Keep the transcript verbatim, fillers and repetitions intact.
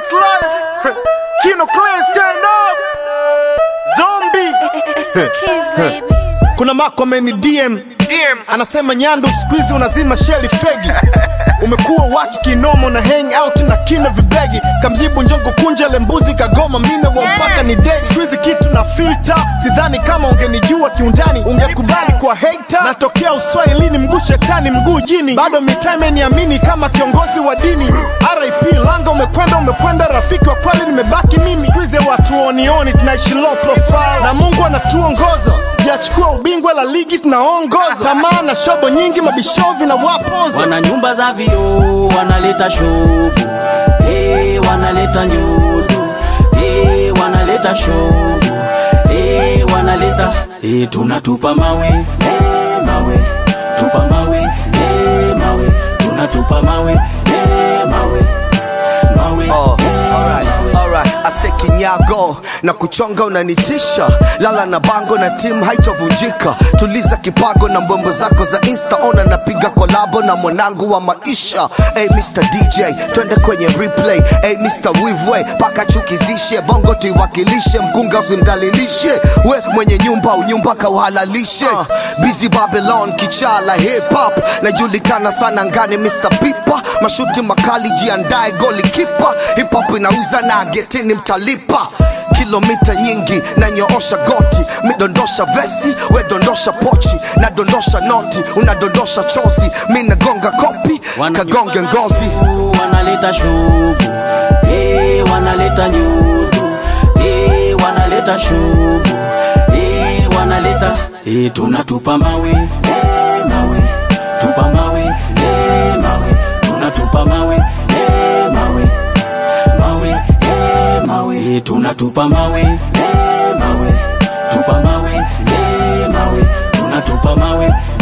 Six Life, Kino Clan stand up, Zombie. It's the kids, baby. Kuna Mako ameni D M, anasema Nyandu squeeze unazima Shelly fegi. Umekuwa waki kinomo na hang out na kina vibegi. Kamjibu njongo kunja lembuzi kagoma mina wa mpaka ni dead. Squeeze kitu na filter, sidhani kama ungenijua kiundani ungekubali kwa hater. Natokea Uswahilini mguu shetani mguu jini, bado mitime niamini kama kiongozi wa dini. R I P Langa umekwenda umekwenda rafiki wa kweli nimebaki mimi. Squeeze watu onioni tunaishi low profile na Mungu anatuongoza. Yachukua ubingwa la ligi tunaongoza. Tamaa na shobo nyingi mabishovi na waponzo. Wana nyumba za vio, wanaleta shobo. Hey, wanaleta nyudu. Hey, wanaleta shobo. Hey, wanaleta. Hey, tunatupa mawe. Hey, mawe. Tupa mawe. Hey, mawe. Tunatupa mawe. Hey, mawe. Mawe. Oh, alright, alright. Ase kinyago na kuchonga unanitisha. Lala na bango na team haitovunjika. Tuliza kipago na mbombo zako za Insta. Ona napiga kolabo na mwanangu wa maisha. Hey Mister D J, twende kwenye replay. Hey Mister Weaveway, paka chukizishe. Bongo tuiwakilishe, mkunga usimdalilishe. We mwenye nyumba unyumba kauhalalishe. uh, Busy Babylon, kichala hip hop. Najulikana sana ngani Mister Pipa. Mashuti makali jiandae goli kipa. Hip hop inauza na getini mtalipa. Kilomita nyingi na nyoosha goti. Midondosha vesi, we dondosha pochi. Na dondosha noti, unadondosha chozi. Mina gonga kopi, kagonge ngozi. Wanaleta shubu, hey, wanaleta nyudu. Hey, wanaleta shubu, hey, wanaleta. Hey, tunatupa mawe, hey, mawe. Tupa mawe, hey, mawe. Tunatupa mawe, hey, mawe. Mawe, hey, mawe. Hey, tunatupa mawe, hey, mawe. Tupa mawe, hey, mawe. Tunatupa mawe.